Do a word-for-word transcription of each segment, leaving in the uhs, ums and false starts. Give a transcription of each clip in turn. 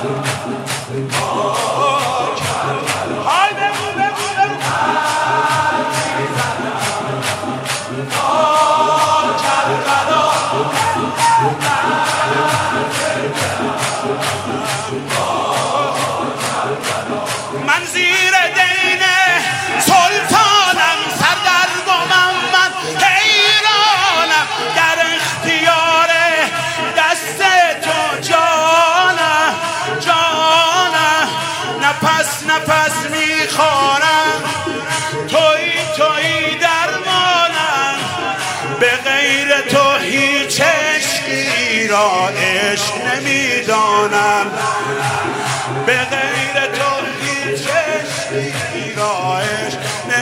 های بگو بگو بگو من زیر دین سلطانم سردرگمم من حیرانم در اختیار دست تو جانم جانم نفس نفس میخوانم توی توی درمانم به غیر تو هیچ عشقی را عشق نمیدانم به غیر تو هیچ عشقی را عشق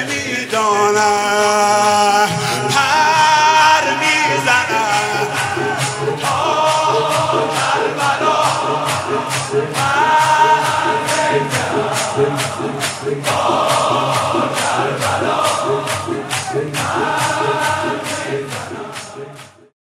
نمیدانم پر میزنم تا کربلا